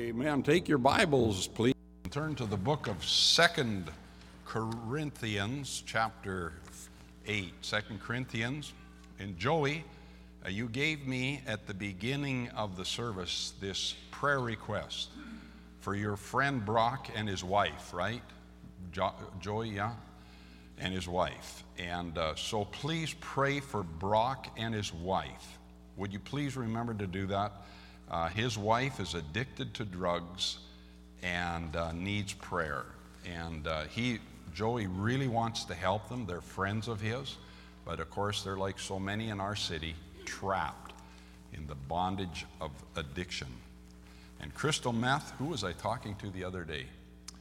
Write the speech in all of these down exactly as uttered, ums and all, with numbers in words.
Amen. Take your Bibles, please. Turn to the book of Second Corinthians, chapter eight. Second Corinthians. And Joey, uh, you gave me at the beginning of the service this prayer request for your friend Brock and his wife, right? Jo- Joey, yeah? And his wife. And uh, so please pray for Brock and his wife. Would you please remember to do that? Uh, his wife is addicted to drugs and uh, needs prayer. And uh, he, Joey really wants to help them. They're friends of his. But of course, they're like so many in our city, trapped in the bondage of addiction. And crystal meth, who was I talking to the other day?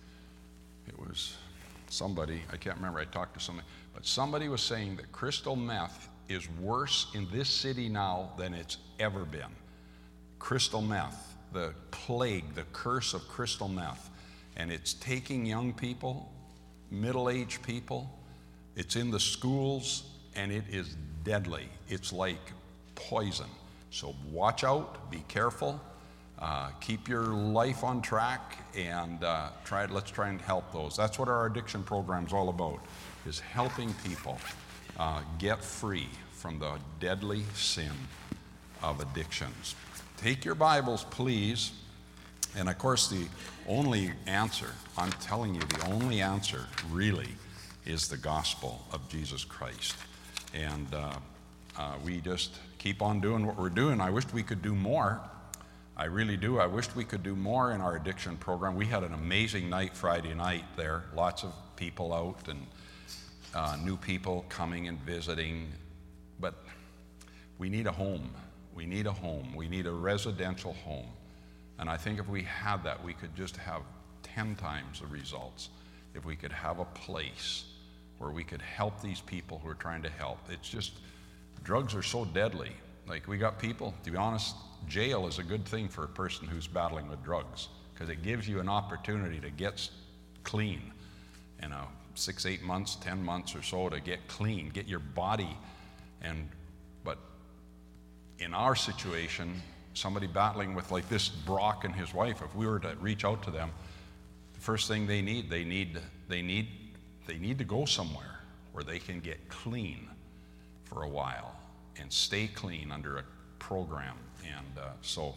It was somebody, I can't remember, I talked to somebody. But somebody was saying that crystal meth is worse in this city now than it's ever been. Crystal meth, the plague, the curse of crystal meth. And it's taking young people, middle-aged people. It's in the schools, and it is deadly. It's like poison. So watch out, be careful, uh, keep your life on track, and uh, try. let's try and help those. That's what our addiction program is all about, is helping people uh, get free from the deadly sin of addictions. Take your Bibles, please. And of course, the only answer, I'm telling you, the only answer really is the gospel of Jesus Christ. And uh, uh, we just keep on doing what we're doing. I wished we could do more. I really do. I wished we could do more in our addiction program. We had an amazing night Friday night there. Lots of people out and uh, new people coming and visiting. But we need a home. We need a home. We need a residential home. And I think if we had that, we could just have ten times the results. If we could have a place where we could help these people who are trying to help. It's just, drugs are so deadly. Like, we got people, to be honest, jail is a good thing for a person who's battling with drugs, because it gives you an opportunity to get clean. You know, six, eight months, ten months or so to get clean, get your body. And but in our situation, somebody battling with like this Brock and his wife, if we were to reach out to them, the first thing they need, they need, they need, they need to go somewhere where they can get clean for a while and stay clean under a program. And uh, so,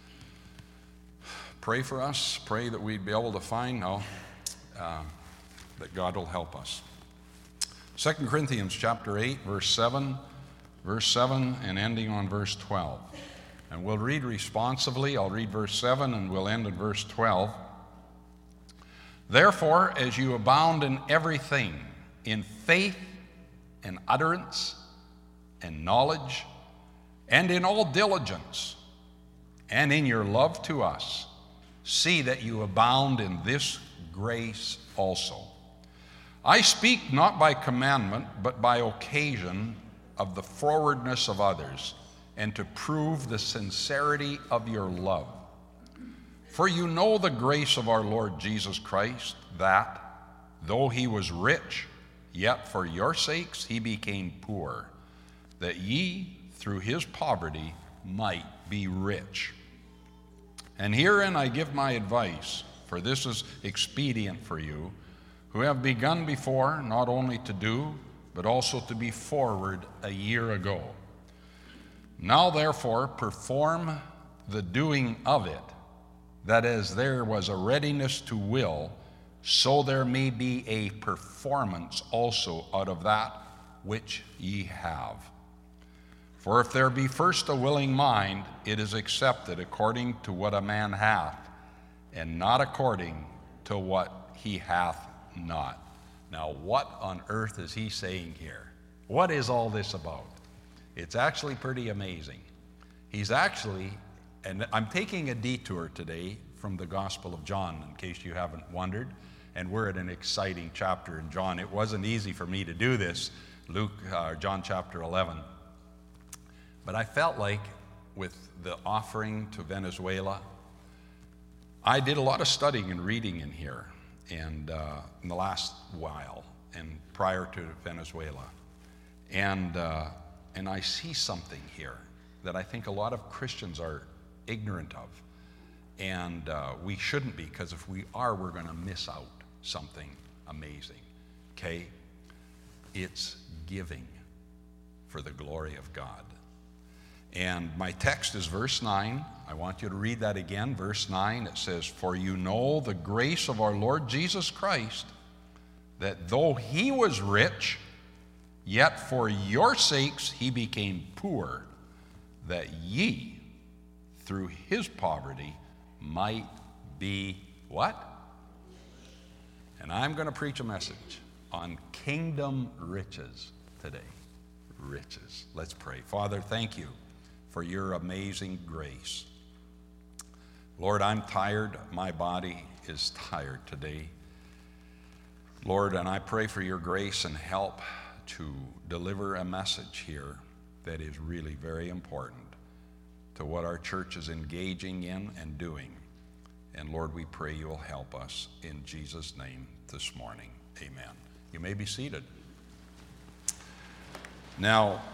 pray for us. Pray that we'd be able to find now uh, that God will help us. Second Corinthians chapter eight, verse seven. Verse seven and ending on verse twelve. And we'll read responsively. I'll read verse seven and we'll end in verse twelve. Therefore, as you abound in everything, in faith and utterance and knowledge, and in all diligence, and in your love to us, see that you abound in this grace also. I speak not by commandment, but by occasion of the forwardness of others, and to prove the sincerity of your love. For you know the grace of our Lord Jesus Christ, that, though he was rich, yet for your sakes he became poor, that ye, through his poverty, might be rich. And herein I give my advice, for this is expedient for you, who have begun before, not only to do, but also to be forward a year ago. Now therefore perform the doing of it, that as there was a readiness to will, so there may be a performance also out of that which ye have. For if there be first a willing mind, it is accepted according to what a man hath, and not according to what he hath not. Now, what on earth is he saying here? What is all this about? It's actually pretty amazing. He's actually, and I'm taking a detour today from the Gospel of John, in case you haven't wondered, and we're at an exciting chapter in John. It wasn't easy for me to do this, Luke, uh, John chapter eleven. But I felt like with the offering to Venezuela, I did a lot of studying and reading in here. And uh, in the last while, and prior to Venezuela. And, uh, and I see something here that I think a lot of Christians are ignorant of. And uh, we shouldn't be, because if we are, we're going to miss out something amazing. Okay? It's giving for the glory of God. And my text is verse nine. I want you to read that again. Verse nine, it says, "For you know the grace of our Lord Jesus Christ, that though he was rich, yet for your sakes he became poor, that ye through his poverty might be" what? And I'm going to preach a message on kingdom riches today. Riches. Let's pray. Father, thank you for your amazing grace. Lord, I'm tired. My body is tired today. Lord, and I pray for your grace and help to deliver a message here that is really very important to what our church is engaging in and doing. And Lord, we pray you'll help us in Jesus' name this morning. Amen. You may be seated. Now,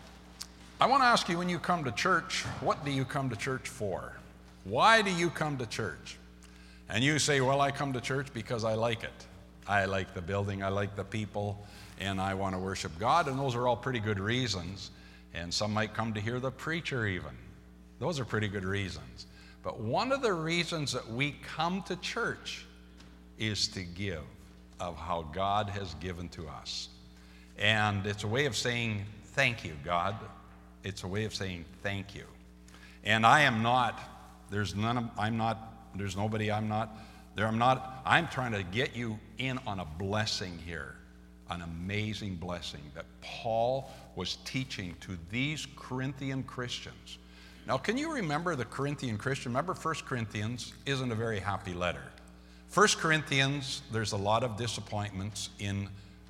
I want to ask you, when you come to church, what do you come to church for? Why do you come to church? And you say, well, I come to church because I like it. I like the building, I like the people, and I want to worship God, and those are all pretty good reasons. And some might come to hear the preacher even. Those are pretty good reasons. But one of the reasons that we come to church is to give of how God has given to us. And it's a way of saying, thank you, God. It's a way of saying thank you. And I am not, there's none of, I'm not, there's nobody I'm not, there I'm not, I'm trying to get you in on a blessing here, an amazing blessing that Paul was teaching to these Corinthian Christians. Now, can you remember the Corinthian Christian? Remember, First Corinthians isn't a very happy letter. First Corinthians, there's a lot of disappointments in,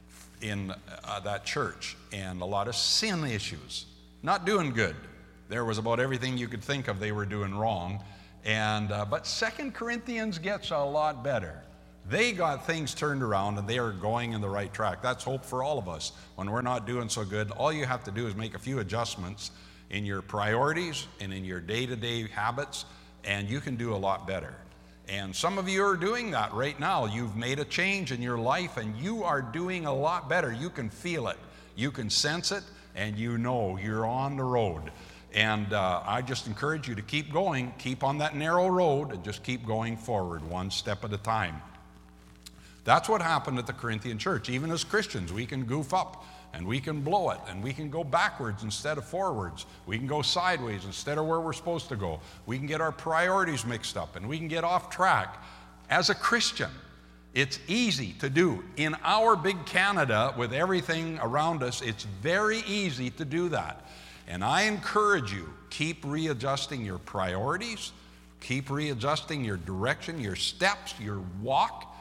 in uh, that church, and a lot of sin issues. Not doing good. There was about everything you could think of they were doing wrong. And uh, but Second Corinthians gets a lot better. They got things turned around, and they are going in the right track. That's hope for all of us. When we're not doing so good, all you have to do is make a few adjustments in your priorities and in your day-to-day habits, and you can do a lot better. And some of you are doing that right now. You've made a change in your life, and you are doing a lot better. You can feel it. You can sense it, and you know you're on the road. And uh, I just encourage you to keep going, keep on that narrow road, and just keep going forward one step at a time. That's what happened at the Corinthian church. Even as Christians, we can goof up, and we can blow it, and we can go backwards instead of forwards. We can go sideways instead of where we're supposed to go. We can get our priorities mixed up, and we can get off track. As a Christian, it's easy to do. In our big Canada, with everything around us, it's very easy to do that. And I encourage you, keep readjusting your priorities, keep readjusting your direction, your steps, your walk.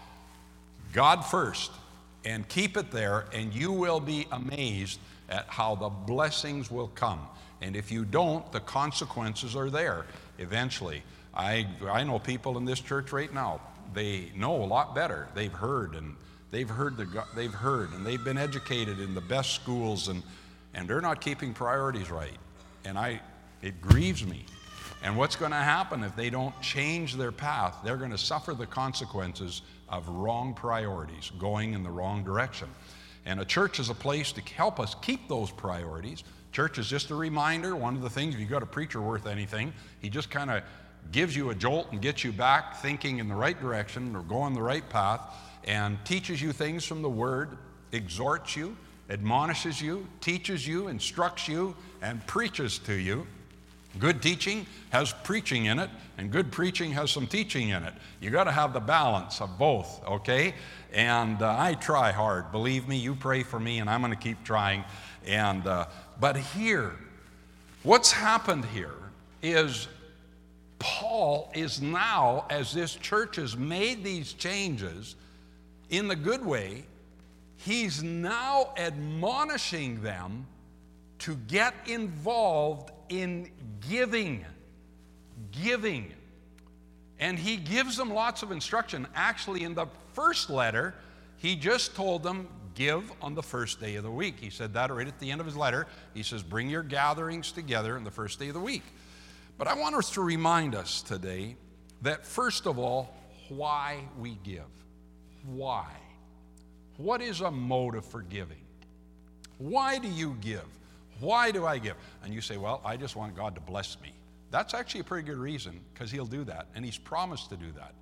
God first, and keep it there, and you will be amazed at how the blessings will come. And if you don't, the consequences are there eventually. I, I know people in this church right now, they know a lot better. They've heard, and they've heard, the, they've heard, and they've been educated in the best schools, and, and they're not keeping priorities right. And I, it grieves me. And what's going to happen if they don't change their path? They're going to suffer the consequences of wrong priorities, going in the wrong direction. And a church is a place to help us keep those priorities. Church is just a reminder. One of the things, if you've got a preacher worth anything, he just kind of gives you a jolt and gets you back thinking in the right direction or going the right path, and teaches you things from the Word, exhorts you, admonishes you, teaches you, instructs you, and preaches to you. Good teaching has preaching in it, and good preaching has some teaching in it. You got to have the balance of both, okay? And uh, I try hard. Believe me, you pray for me, and I'm going to keep trying. And uh, but here, what's happened here is Paul is now, as this church has made these changes in the good way, he's now admonishing them to get involved in giving. Giving. And he gives them lots of instruction. Actually, in the first letter, he just told them, give on the first day of the week. He said that right at the end of his letter. He says, bring your gatherings together on the first day of the week. But I want us to remind us today that first of all, why we give. Why? What is a motive for giving? Why do you give? Why do I give? And you say, well, I just want God to bless me. That's actually a pretty good reason, because he'll do that, and he's promised to do that.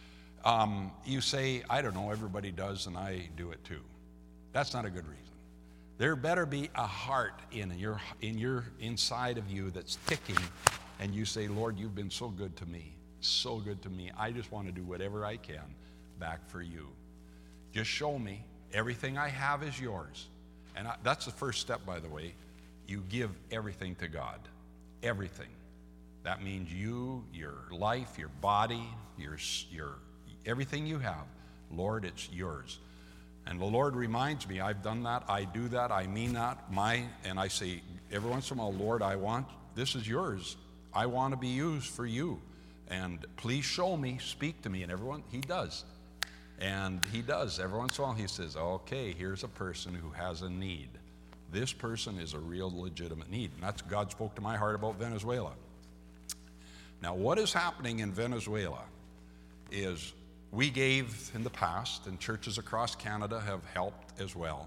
Um, you say, I don't know, everybody does, and I do it too. That's not a good reason. There better be a heart in your, in your inside of you that's ticking, and you say, Lord, you've been so good to me, so good to me. I just want to do whatever I can back for you. Just show me. Everything I have is yours. And I, that's the first step, by the way. You give everything to God. Everything. That means you, your life, your body, your, your everything you have. Lord, it's yours. And the Lord reminds me, I've done that, I do that, I mean that, my, and I say, every once in a while, Lord, I want, this is yours. I want to be used for you. And please show me, speak to me. And everyone, he does. And he does. Every once in a while, he says, okay, here's a person who has a need. This person is a real legitimate need. And that's, God spoke to my heart about Venezuela. Now, what is happening in Venezuela is we gave in the past, and churches across Canada have helped as well.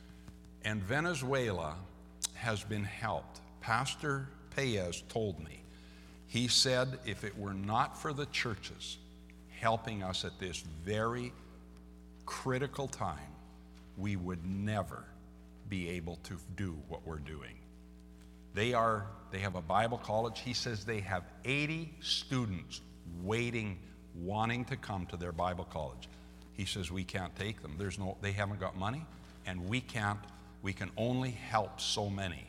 And Venezuela has been helped. Pastor Paez told me, he said if it were not for the churches helping us at this very critical time, we would never be able to do what we're doing. They are, they have a Bible college. He says they have eighty students waiting, wanting to come to their Bible college. He says we can't take them. There's no, they haven't got money, and we can't, we can only help so many.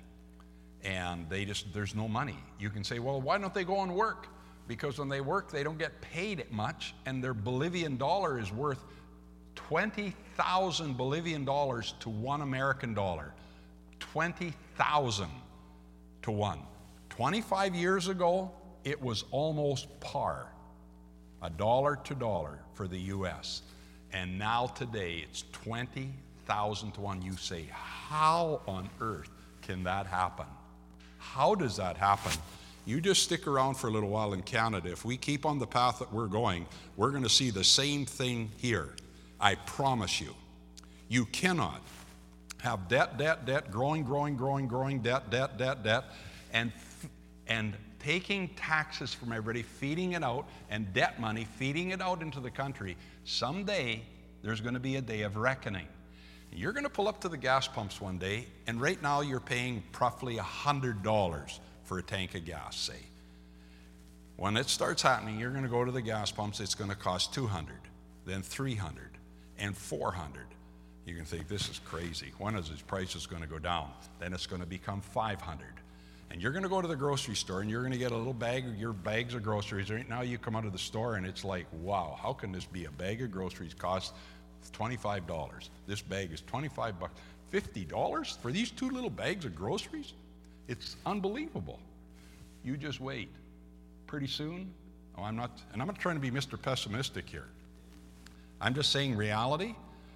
And they just, there's no money. You can say, well, why don't they go and work? Because when they work, they don't get paid much, and their Bolivian dollar is worth twenty thousand Bolivian dollars to one American dollar. twenty thousand to one. twenty-five years ago, it was almost par. A dollar to dollar for the U S. And now today, it's twenty thousand to one. You say, how on earth can that happen? How does that happen? You just stick around for a little while in Canada. If we keep on the path that we're going, we're going to see the same thing here. I promise you. You cannot have debt, debt, debt, growing, growing, growing, growing, debt, debt, debt, debt, and, and taking taxes from everybody, feeding it out, and debt money, feeding it out into the country. Someday, there's going to be a day of reckoning. You're going to pull up to the gas pumps one day, and right now you're paying roughly one hundred dollars for a tank of gas, say. When it starts happening, you're going to go to the gas pumps, it's going to cost two hundred dollars, then three hundred dollars, and four hundred dollars. You can think, this is crazy. When is these prices going to go down? Then it's going to become five hundred dollars. And you're going to go to the grocery store, and you're going to get a little bag of your bags of groceries. Right now you come out of the store, and it's like, wow, how can this be? A bag of groceries costs twenty-five dollars. This bag is twenty-five bucks. fifty dollars for these two little bags of groceries? It's unbelievable. You just wait. Pretty soon, oh, I'm not, and I'm not trying to be Mister Pessimistic here. I'm just saying reality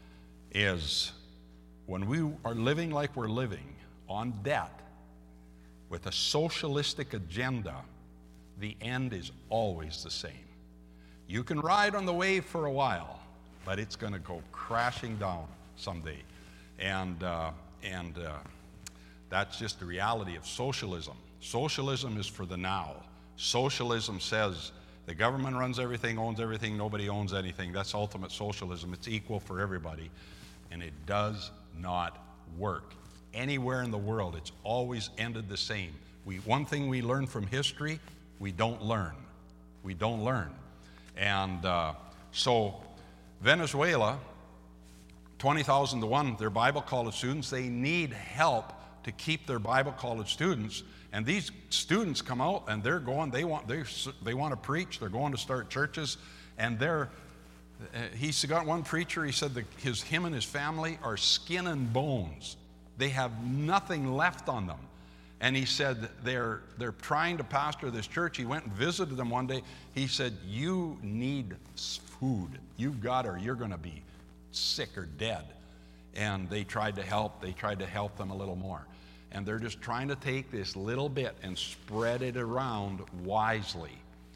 is when we are living like we're living on debt with a socialistic agenda, the end is always the same. You can ride on the wave for a while, but it's going to go crashing down someday. And, uh, and uh, that's just the reality of socialism. Socialism is for the now. Socialism says the government runs everything, owns everything, nobody owns anything. That's ultimate socialism. It's equal for everybody. And it does not work. Anywhere in the world, it's always ended the same. We, one thing we learn from history, we don't learn. We don't learn. And uh, so Venezuela, twenty thousand to one, their Bible college students, they need help to keep their Bible college students. And these students come out and they're going, they want, they, they want to preach, they're going to start churches, and they're, uh, he's got one preacher, he said that his, him and his family are skin and bones. They have nothing left on them. And he said they're, they're trying to pastor this church. He went and visited them one day. He said, you need food. You've got or you're going to be sick or dead. And they tried to help. They tried to help them a little more. And they're just trying to take this little bit and spread it around wisely.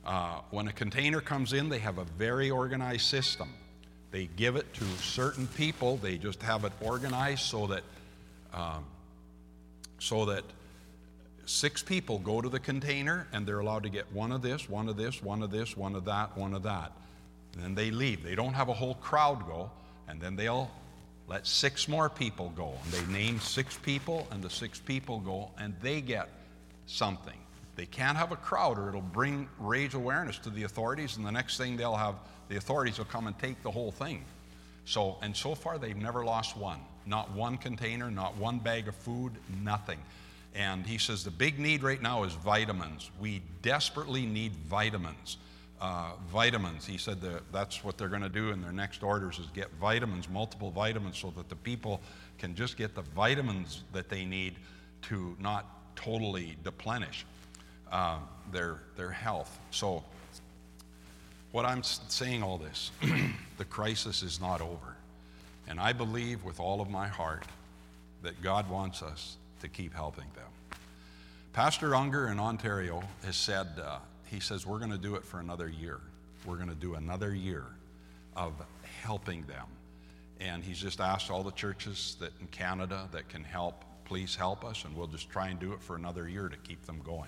Uh, when a container comes in, they have a very organized system. They give it to certain people. They just have it organized so that um, so that six people go to the container and they're allowed to get one of this, one of this, one of this, one of that, one of that. And then they leave. They don't have a whole crowd go, and then they'll let six more people go. And they name six people, and the six people go, and they get something. They can't have a crowd, or it'll bring raise awareness to the authorities, and the next thing they'll have, the authorities will come and take the whole thing. So, and so far they've never lost one. Not one container, not one bag of food, nothing. And he says the big need right now is vitamins. We desperately need vitamins. Uh, vitamins, he said that that's what they're going to do in their next orders, is get vitamins, multiple vitamins, so that the people can just get the vitamins that they need to not totally deplenish uh, their, their health. So what I'm saying all this, the crisis is not over. And I believe with all of my heart that God wants us to keep helping them. Pastor Unger in Ontario has said, uh, he says, we're going to do it for another year. We're going to do another year of helping them. And he's just asked all the churches that in Canada that can help, please help us, and we'll just try and do it for another year to keep them going.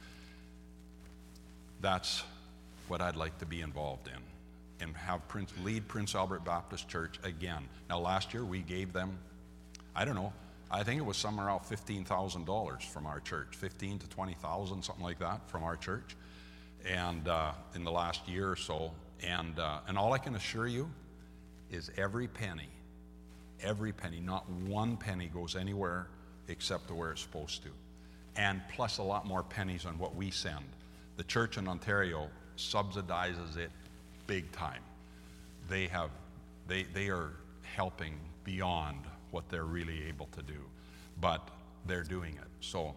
That's what I'd like to be involved in, and have Prince, lead Prince Albert Baptist Church again. Now last year we gave them, I don't know, I think it was somewhere around fifteen thousand dollars from our church, fifteen to twenty thousand, something like that, from our church, and uh, in the last year or so. And uh, and all I can assure you is every penny, every penny, not one penny goes anywhere except to where it's supposed to, and plus a lot more pennies on what we send. The church in Ontario subsidizes it big time. They have, they they are helping beyond what they're really able to do, but they're doing it. So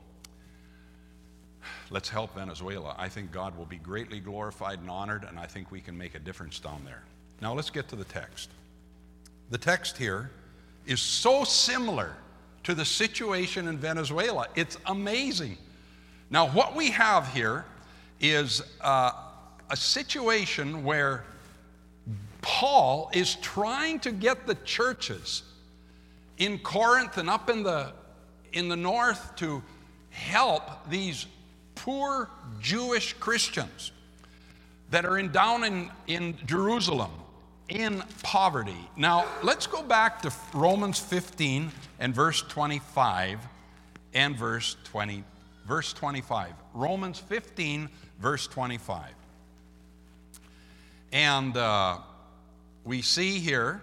let's help Venezuela. I think God will be greatly glorified and honored, and I think we can make a difference down there. Now let's get to the text. The text here is so similar to the situation in Venezuela. It's amazing. Now what we have here is uh, a situation where Paul is trying to get the churches in Corinth and up in the in the north to help these poor Jewish Christians that are in down in, in Jerusalem in poverty. Now let's go back to Romans fifteen and verse twenty-five and verse twenty, verse twenty-five. Romans fifteen, verse twenty-five. And uh, we see here,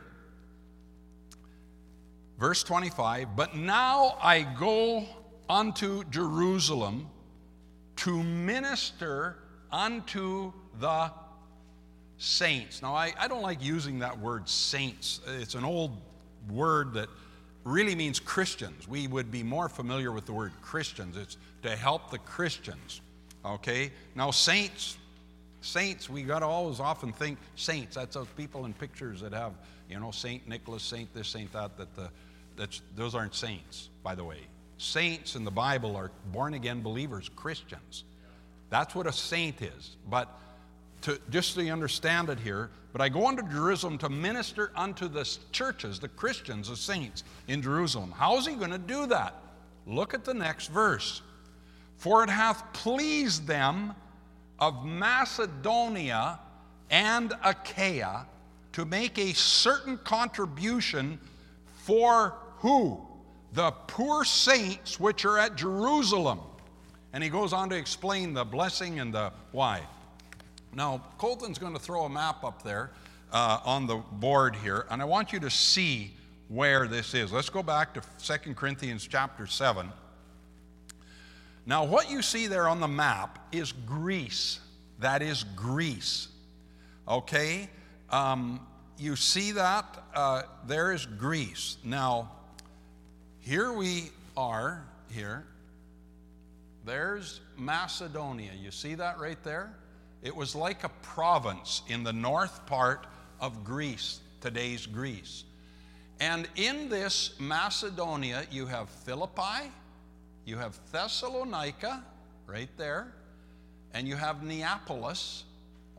verse twenty-five, but now I go unto Jerusalem to minister unto the saints. Now, I, I don't like using that word saints. It's an old word that really means Christians. We would be more familiar with the word Christians. It's to help the Christians, okay? Now, saints, saints, we got to always often think saints. That's those people in pictures that have, you know, Saint Nicholas, Saint this, Saint that, that the That's, those aren't saints, by the way. Saints in the Bible are born-again believers, Christians. That's what a saint is. But to, just so you understand it here, but I go unto Jerusalem to minister unto the churches, the Christians, the saints in Jerusalem. How is he going to do that? Look at the next verse. For it hath pleased them of Macedonia and Achaia to make a certain contribution for who? The poor saints which are at Jerusalem. And he goes on to explain the blessing and the why. Now, Colton's going to throw a map up there uh, on the board here, and I want you to see where this is. Let's go back to Second Corinthians chapter seven. Now, what you see there on the map is Greece. That is Greece. Okay? Um, you see that? Uh, there is Greece. Now, here we are, here. There's Macedonia. You see that right there? It was like a province in the north part of Greece, today's Greece. And in this Macedonia, you have Philippi, you have Thessalonica, right there, and you have Neapolis,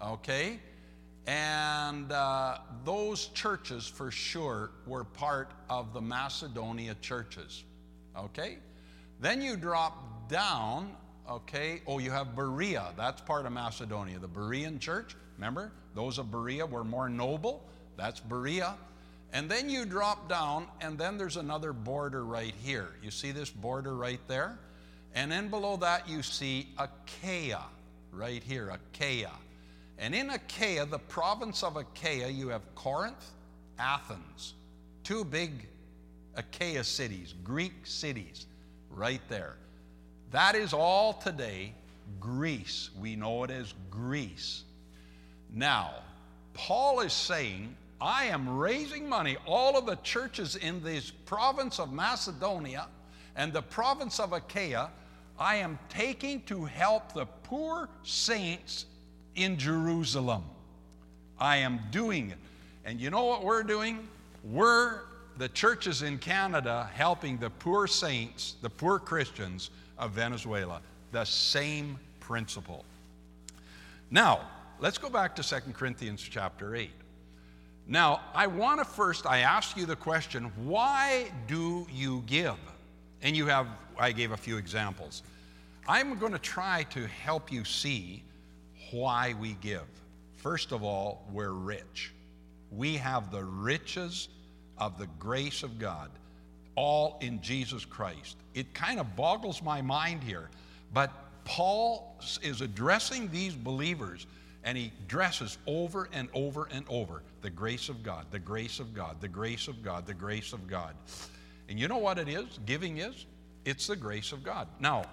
okay? And uh, those churches, for sure, were part of the Macedonia churches, okay? Then you drop down, okay? Oh, you have Berea. That's part of Macedonia. The Berean church, remember? Those of Berea were more noble. That's Berea. And then you drop down, and then there's another border right here. You see this border right there? And then below that you see Achaia, right here, Achaia. And in Achaia, the province of Achaia, you have Corinth, Athens, two big Achaia cities, Greek cities, right there. That is all today Greece. We know it as Greece. Now, Paul is saying, I am raising money. All of the churches in this province of Macedonia and the province of Achaia, I am taking to help the poor saints in Jerusalem. I am doing it. And you know what we're doing? We're, the churches in Canada, helping the poor saints, the poor Christians of Venezuela. The same principle. Now, let's go back to Second Corinthians chapter eight. Now, I want to first, I ask you the question, why do you give? And you have, I gave a few examples. I'm going to try to help you see why we give. First of all, we're rich. We have the riches of the grace of God, all in Jesus Christ. It kind of boggles my mind here, but Paul is addressing these believers, and he addresses over and over and over the grace of God, the grace of God, the grace of God, the grace of God. And you know what it is? Giving is? It's the grace of God. Now,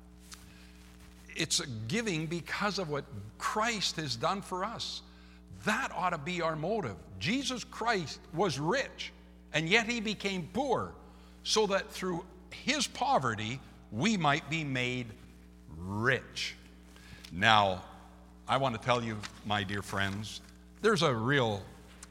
it's giving because of what Christ has done for us. That ought to be our motive. Jesus Christ was rich, and yet he became poor, so that through his poverty, we might be made rich. Now, I want to tell you, my dear friends, there's a real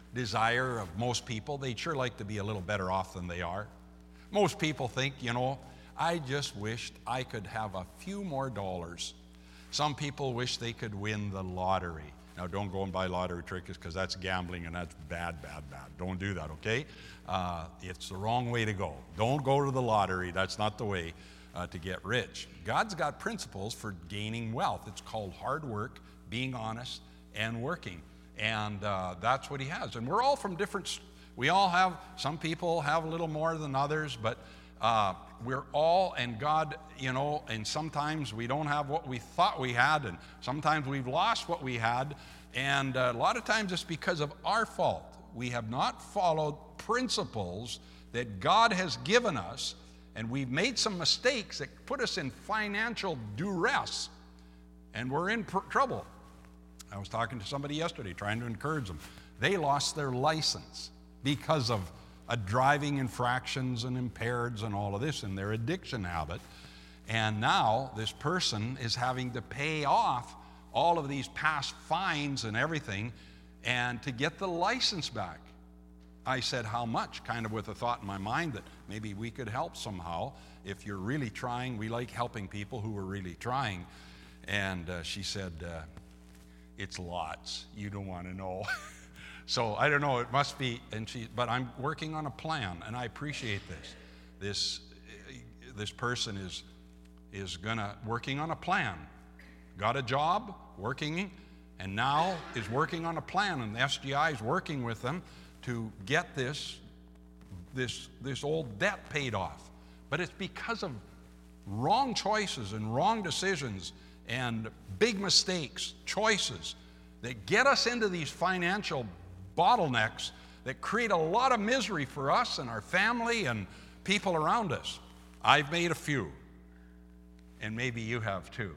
desire of most people. They'd sure like to be a little better off than they are. Most people think, you know, I just wished I could have a few more dollars. Some people wish they could win the lottery. Now, don't go and buy lottery tickets, because that's gambling, and that's bad, bad, bad. Don't do that, okay? Uh, it's the wrong way to go. Don't go to the lottery. That's not the way uh, to get rich. God's got principles for gaining wealth. It's called hard work, being honest, and working. And uh, that's what he has. And we're all from different, we all have, some people have a little more than others, but uh, we're all, and God, you know, and sometimes we don't have what we thought we had, and sometimes we've lost what we had, and uh, a lot of times it's because of our fault. We have not followed principles that God has given us, and we've made some mistakes that put us in financial duress, and we're in pr- trouble. I was talking to somebody yesterday, trying to encourage them. They lost their license because of a driving infractions and impaireds and all of this and their addiction habit. And now this person is having to pay off all of these past fines and everything, and to get the license back. I said, how much? Kind of with a thought in my mind that maybe we could help somehow. If you're really trying, we like helping people who are really trying. And uh, she said, uh, it's lots. You don't want to know. So I don't know, it must be, and she, but I'm working on a plan, and I appreciate this. This, this person is, is gonna, working on a plan. Got a job, working, and now is working on a plan, and the S G I is working with them to get this, this, this old debt paid off. But it's because of wrong choices and wrong decisions and big mistakes, choices, that get us into these financial bottlenecks that create a lot of misery for us and our family and people around us. I've made a few, and maybe you have too.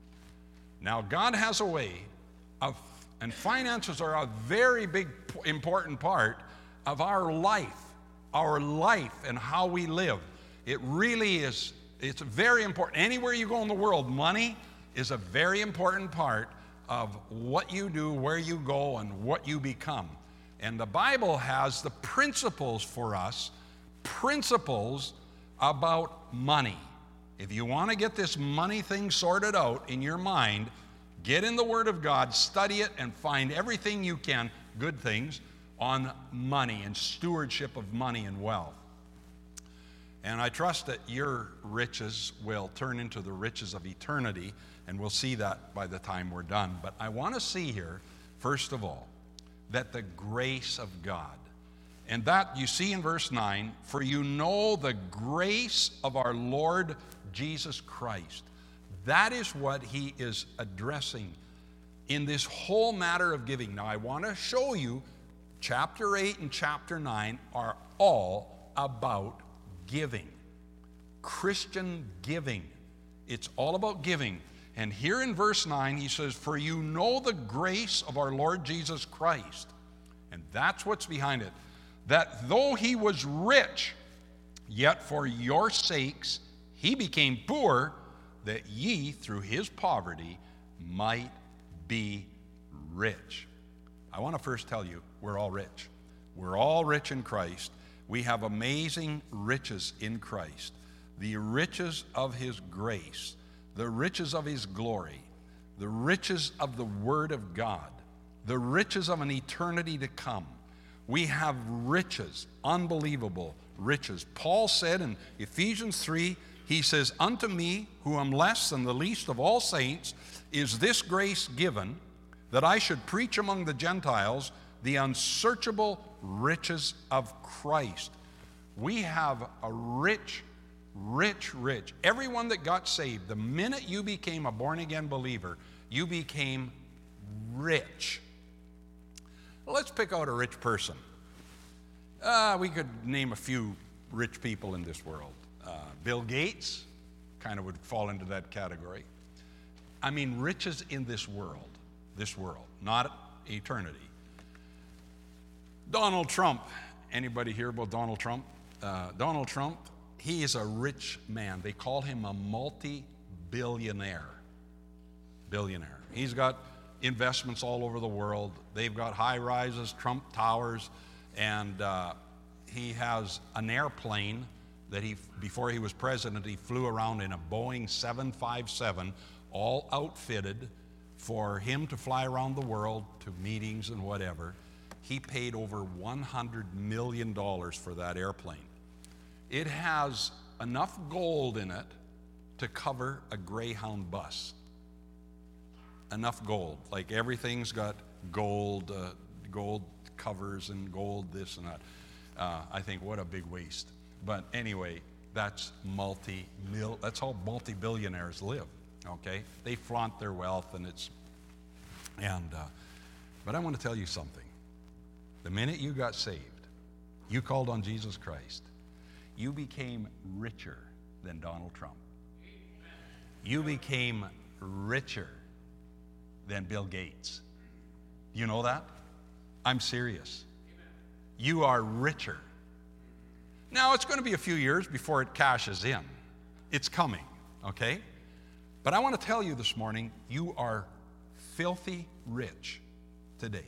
Now, God has a way of, and finances are a very big, important part of our life, our life and how we live. It really is, it's very important. Anywhere you go in the world, money is a very important part of what you do, where you go, and what you become. And the Bible has the principles for us, principles about money. If you want to get this money thing sorted out in your mind, Get in the Word of God, study it, and find everything you can, good things, on money and stewardship of money and wealth. And I trust that your riches will turn into the riches of eternity, and we'll see that by the time we're done. But I want to see here, first of all, that the grace of God, and that you see in verse nine, for you know the grace of our Lord Jesus Christ. That is what he is addressing in this whole matter of giving. Now I want to show you chapter eight and chapter nine are all about giving. Christian giving. It's all about giving. And here in verse nine he says, for you know the grace of our Lord Jesus Christ. And that's what's behind it. That though he was rich, yet for your sakes he became poor, that ye through his poverty might be rich. I want to first tell you, we're all rich. We're all rich in Christ. We have amazing riches in Christ. The riches of his grace, the riches of his glory, the riches of the Word of God, the riches of an eternity to come. We have riches, unbelievable riches. Paul said in Ephesians three, he says, unto me, who am less than the least of all saints, is this grace given, that I should preach among the Gentiles the unsearchable riches of Christ. We have a rich, rich, rich. Everyone that got saved, the minute you became a born-again believer, you became rich. Let's pick out a rich person. Uh, we could name a few rich people in this world. Uh, Bill Gates kind of would fall into that category. I mean, riches in this world, this world, not eternity. Donald Trump. Anybody hear about Donald Trump? Uh, Donald Trump, he is a rich man. They call him a multi-billionaire. Billionaire. He's got investments all over the world. They've got high rises, Trump Towers, and uh, he has an airplane that he, before he was president, he flew around in a Boeing seven fifty-seven, all outfitted for him to fly around the world to meetings and whatever. He paid over one hundred million dollars for that airplane. It has enough gold in it to cover a Greyhound bus. Enough gold. Like everything's got gold, uh, gold covers and gold this and that. Uh, I think what a big waste. But anyway, that's multi-mil, that's how multi-billionaires live, okay? They flaunt their wealth and it's, and, uh, but I want to tell you something. The minute you got saved, you called on Jesus Christ, you became richer than Donald Trump. You became richer than Bill Gates. You know that? I'm serious. You are richer. Now, it's going to be a few years before it cashes in. It's coming, okay? But I want to tell you this morning, you are filthy rich today.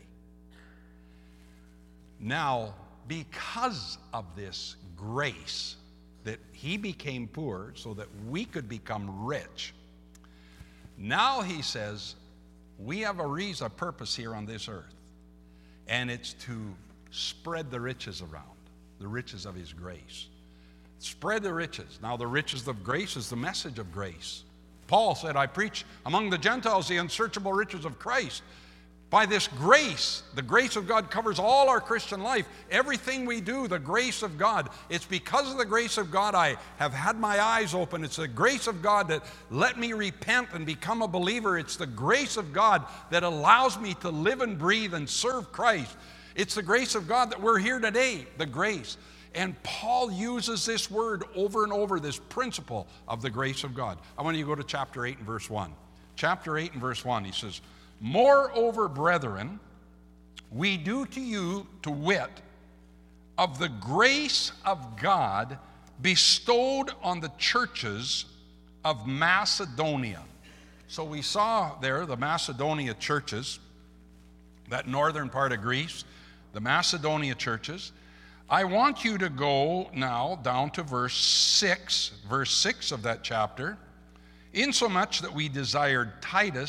Now, because of this grace that he became poor so that we could become rich, now he says, we have a reason, a purpose here on this earth, and it's to spread the riches around. The riches of his grace. Spread the riches. Now the riches of grace is the message of grace. Paul said, I preach among the Gentiles the unsearchable riches of Christ. By this grace, the grace of God covers all our Christian life. Everything we do, the grace of God. It's because of the grace of God I have had my eyes open. It's the grace of God that let me repent and become a believer. It's the grace of God that allows me to live and breathe and serve Christ. It's the grace of God that we're here today, the grace. And Paul uses this word over and over, this principle of the grace of God. I want you to go to chapter eight and verse one. Chapter eight and verse one, he says, moreover, brethren, we do to you to wit of the grace of God bestowed on the churches of Macedonia. So we saw there the Macedonia churches, that northern part of Greece, the Macedonia churches. I want you to go now down to verse six, verse six of that chapter. Insomuch that we desired Titus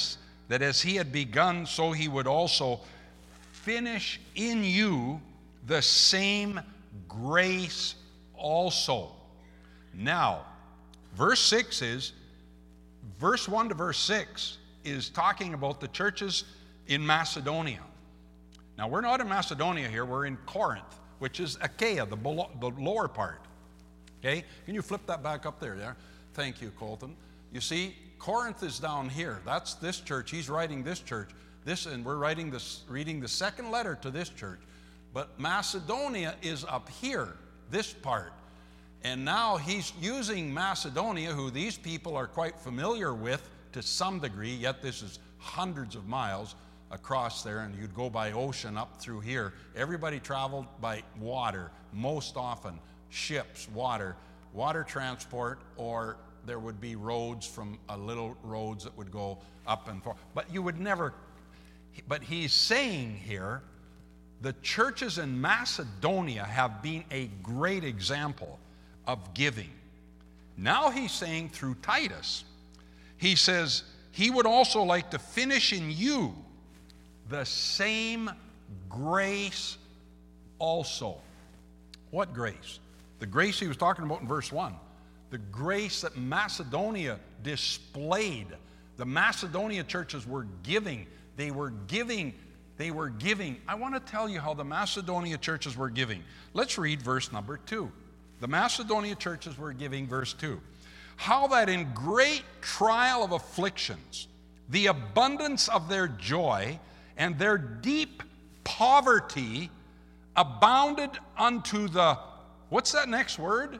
that as he had begun, so he would also finish in you the same grace also. Now, verse six is, verse one to verse six is talking about the churches in Macedonia. Now, we're not in Macedonia here, we're in Corinth, which is Achaia, the, below, the lower part. Okay? Can you flip that back up there? There. Thank you, Colton. You see, Corinth is down here. That's this church. He's writing this church. This, and we're writing this, reading the second letter to this church. But Macedonia is up here, this part. And now he's using Macedonia, who these people are quite familiar with to some degree, yet this is hundreds of miles across there, and you'd go by ocean up through here. Everybody traveled by water, most often ships, water, water transport, or there would be roads from a little roads that would go up and forth. But you would never, but he's saying here, the churches in Macedonia have been a great example of giving. Now he's saying through Titus, he says he would also like to finish in you the same grace also. What grace? The grace he was talking about in verse one. The grace that Macedonia displayed. The Macedonia churches were giving. They were giving. They were giving. I want to tell you how the Macedonia churches were giving. Let's read verse number two. The Macedonia churches were giving, verse two. How that in great trial of afflictions, the abundance of their joy and their deep poverty abounded unto the, what's that next word?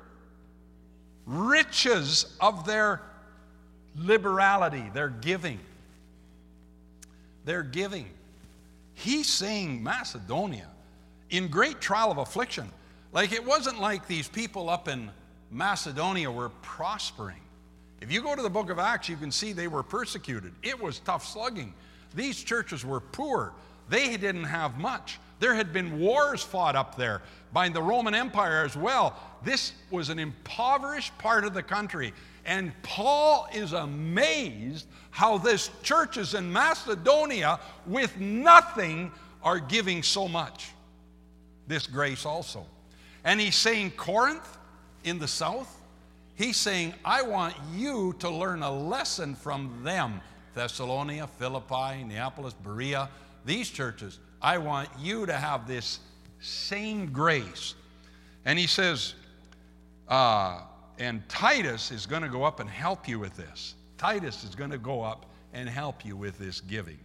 Riches of their liberality, their giving. Their giving. He's saying Macedonia, in great trial of affliction. Like, it wasn't like these people up in Macedonia were prospering. If you go to the book of Acts, you can see they were persecuted. It was tough slugging. These churches were poor. They didn't have much. There had been wars fought up there by the Roman Empire as well. This was an impoverished part of the country. And Paul is amazed how these churches in Macedonia with nothing are giving so much. This grace also. And he's saying Corinth in the south, he's saying, I want you to learn a lesson from them. Thessalonica, Philippi, Neapolis, Berea, these churches. I want you to have this same grace. And he says, uh, and Titus is going to go up and help you with this. Titus is going to go up and help you with this giving.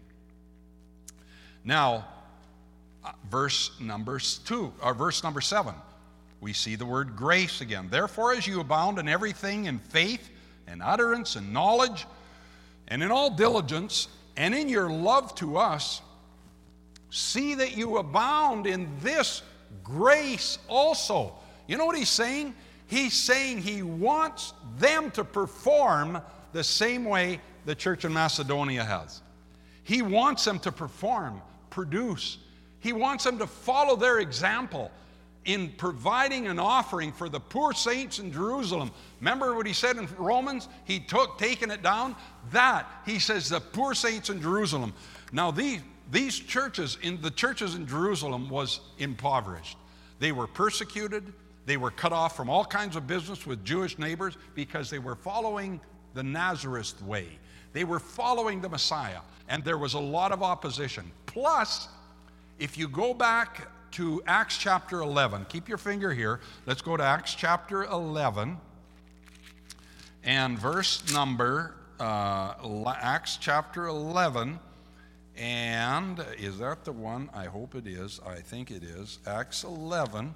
Now, uh, verse number two, or verse number seven. We see the word grace again. Therefore, as you abound in everything, in faith and utterance and knowledge, and in all diligence, and in your love to us, see that you abound in this grace also. You know what he's saying? He's saying he wants them to perform the same way the church in Macedonia has. He wants them to perform, produce. He wants them to follow their example in providing an offering for the poor saints in Jerusalem. Remember what he said in Romans? He took, taken it down. That, he says, the poor saints in Jerusalem. Now, these, these churches, in the churches in Jerusalem was impoverished. They were persecuted. They were cut off from all kinds of business with Jewish neighbors because they were following the Nazareth way. They were following the Messiah, and there was a lot of opposition. Plus, if you go back to Acts chapter eleven. Keep your finger here. Let's go to Acts chapter eleven and verse number, uh, Acts chapter eleven. And is that the one? I hope it is. I think it is. Acts eleven.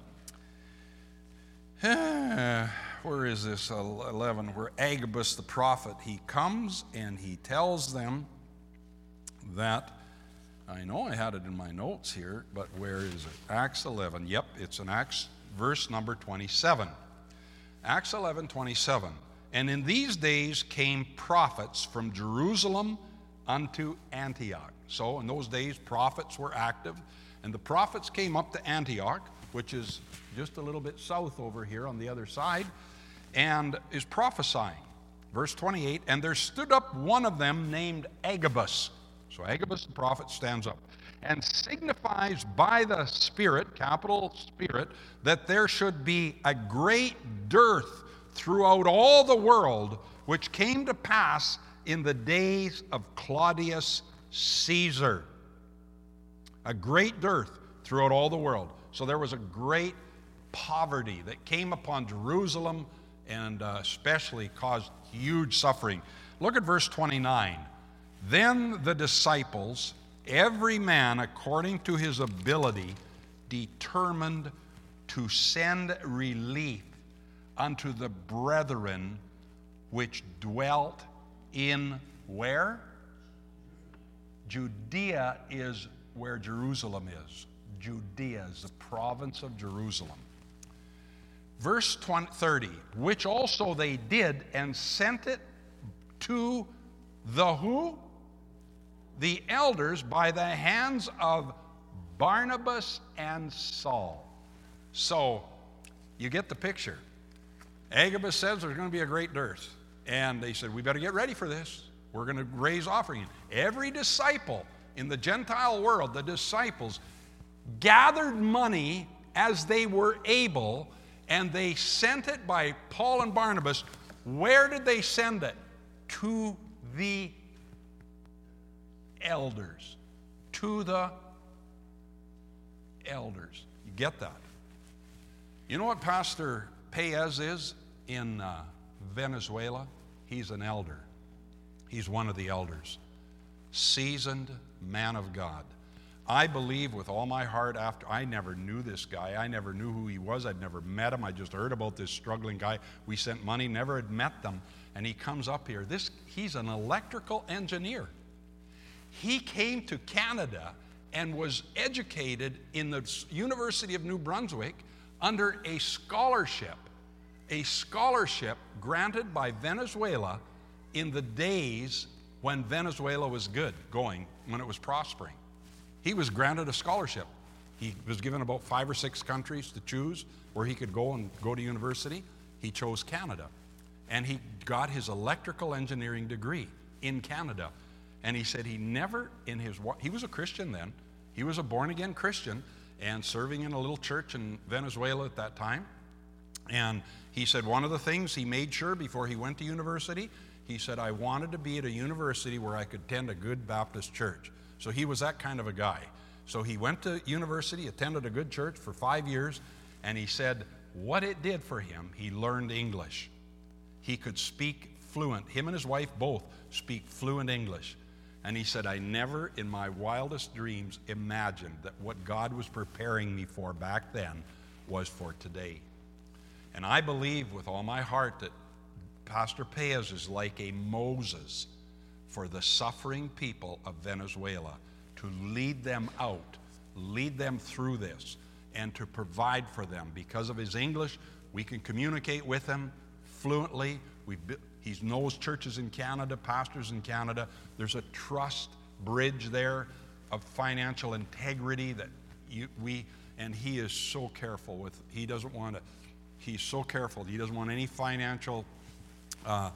Where is this eleven? Where Agabus the prophet, he comes and he tells them that, I know I had it in my notes here, but where is it? Acts eleven. Yep, it's in Acts, verse number twenty-seven. Acts eleven, twenty-seven. And in these days came prophets from Jerusalem unto Antioch. So in those days, prophets were active, and the prophets came up to Antioch, which is just a little bit south over here on the other side, and is prophesying. Verse twenty-eight, and there stood up one of them named Agabus. So Agabus the prophet stands up and signifies by the Spirit, capital Spirit, that there should be a great dearth throughout all the world, which came to pass in the days of Claudius Caesar. A great dearth throughout all the world. So there was a great poverty that came upon Jerusalem and uh, especially caused huge suffering. Look at verse twenty-nine. Then the disciples, every man according to his ability, determined to send relief unto the brethren which dwelt in where? Judea is where Jerusalem is. Judea is the province of Jerusalem. Verse thirty, which also they did and sent it to the who? The elders by the hands of Barnabas and Saul. So, you get the picture. Agabus says there's going to be a great dearth. And they said, we better get ready for this. We're going to raise offering. Every disciple in the Gentile world, the disciples, gathered money as they were able, and they sent it by Paul and Barnabas. Where did they send it? To the elders. To the elders. You get that? You know what Pastor Paez is in uh, Venezuela? He's an elder. He's one of the elders. Seasoned man of God. I believe with all my heart, after I never knew this guy, I never knew who he was, I'd never met him, I just heard about this struggling guy. We sent money, never had met them, and he comes up here. This, he's an electrical engineer. He came to Canada and was educated in the University of New Brunswick under a scholarship, a scholarship granted by Venezuela in the days when Venezuela was good, going, when it was prospering. He was granted a scholarship. He was given about five or six countries to choose where he could go and go to university. He chose Canada. And he got his electrical engineering degree in Canada. And he said he never in his, he was a Christian then. He was a born-again Christian and serving in a little church in Venezuela at that time. And he said one of the things he made sure before he went to university, he said, I wanted to be at a university where I could attend a good Baptist church. So he was that kind of a guy. So he went to university, attended a good church for five years, and he said what it did for him, he learned English. He could speak fluent. Him and his wife both speak fluent English. And he said, I never in my wildest dreams imagined that what God was preparing me for back then was for today. And I believe with all my heart that Pastor Paez is like a Moses for the suffering people of Venezuela, to lead them out, lead them through this, and to provide for them. Because of his English, we can communicate with him fluently. We, he knows churches in Canada, pastors in Canada. There's a trust bridge there of financial integrity that you, we, and he is so careful with, he doesn't want to, he's so careful. He doesn't want any financial uh,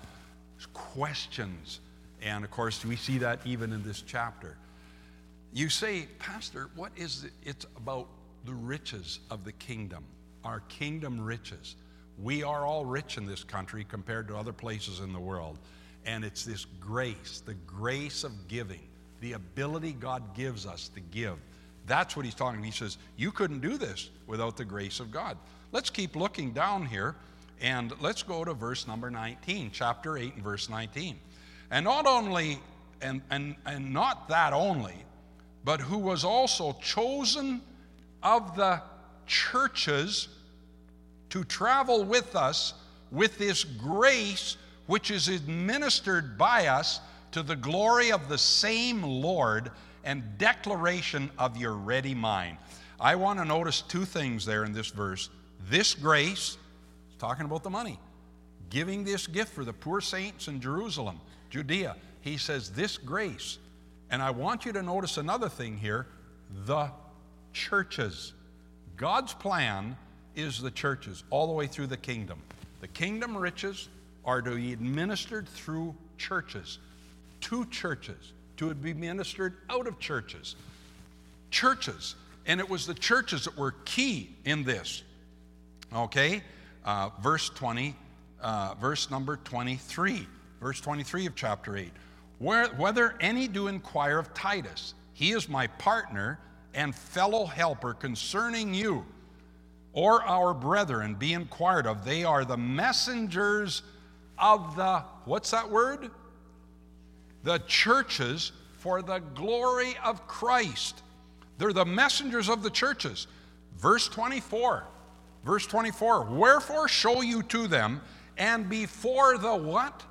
questions. And of course, we see that even in this chapter. You say, Pastor, what is it? It's about the riches of the kingdom, our kingdom riches. We are all rich in this country compared to other places in the world. And it's this grace, the grace of giving, the ability God gives us to give. That's what he's talking about. He says, you couldn't do this without the grace of God. Let's keep looking down here, and let's go to verse number nineteen, chapter eight and verse nineteen. And not only, and, and, and not that only, but who was also chosen of the churches to travel with us with this grace which is administered by us to the glory of the same Lord and declaration of your ready mind. I want to notice two things there in this verse. This grace, talking about the money, giving this gift for the poor saints in Jerusalem, Judea. He says this grace. And I want you to notice another thing here, the churches. God's plan is the churches all the way through the kingdom. The kingdom riches are to be administered through churches. Two churches, to be ministered out of churches. Churches. And it was the churches that were key in this. Okay? Uh, verse twenty, uh, verse number twenty-three. Verse twenty-three of chapter eight. Where, whether any do inquire of Titus, he is my partner and fellow helper concerning you, or our brethren be inquired of. They are the messengers of the, what's that word? The churches for the glory of Christ. They're the messengers of the churches. Verse twenty-four. Verse twenty-four. Wherefore show you to them, and before the what?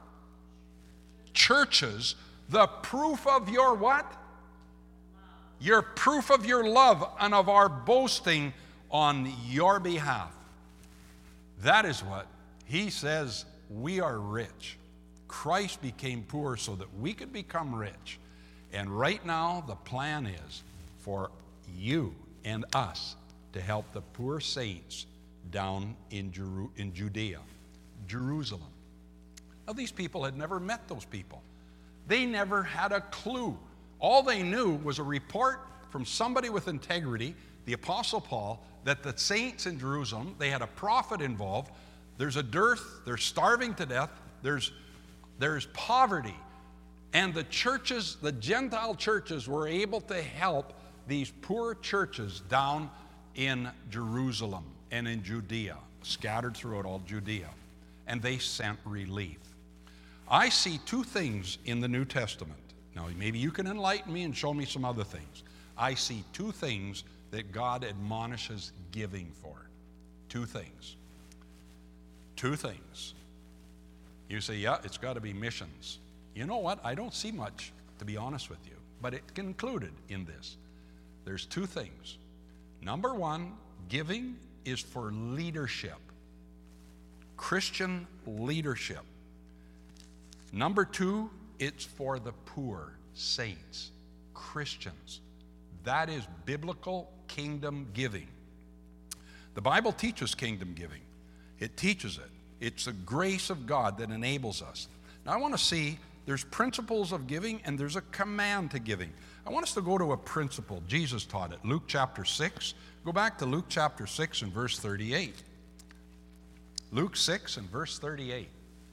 Churches, the proof of your what? Your proof of your love and of our boasting on your behalf. That is what he says. We are rich. Christ became poor so that we could become rich. And right now the plan is for you and us to help the poor saints down in, Jeru- in Judea, Jerusalem. Now these people had never met those people. They never had a clue. All they knew was a report from somebody with integrity, the Apostle Paul, that the saints in Jerusalem, they had a prophet involved. There's a dearth, they're starving to death, there's, there's poverty. And the churches, the Gentile churches, were able to help these poor churches down in Jerusalem and in Judea, scattered throughout all Judea. And they sent relief. I see two things in the New Testament. Now, maybe you can enlighten me and show me some other things. I see two things that God admonishes giving for. Two things. Two things. You say, yeah, it's got to be missions. You know what? I don't see much, to be honest with you, but it's included in this. There's two things. Number one, giving is for leadership. Christian leadership. Number two, it's for the poor, saints, Christians. That is biblical kingdom giving. The Bible teaches kingdom giving. It teaches it. It's the grace of God that enables us. Now I want to see, there's principles of giving and there's a command to giving. I want us to go to a principle. Jesus taught it. Luke chapter six. Go back to Luke chapter six and verse thirty-eight. Luke six and verse thirty-eight.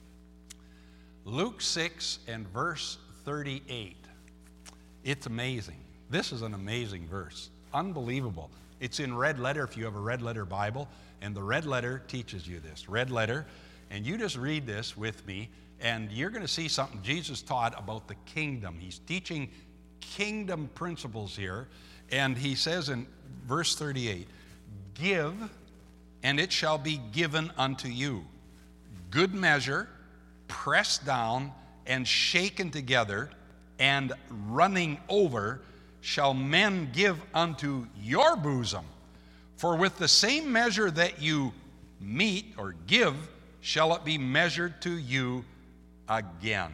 Luke six and verse thirty-eight. It's amazing. This is an amazing verse. Unbelievable. It's in red letter if you have a red letter Bible, and the red letter teaches you this. Red letter, and you just read this with me, and you're going to see something Jesus taught about the kingdom. He's teaching kingdom principles here, and he says in verse thirty-eight, give, and it shall be given unto you. Good measure, pressed down and shaken together and running over, shall men give unto your bosom. For with the same measure that you mete or give, shall it be measured to you again.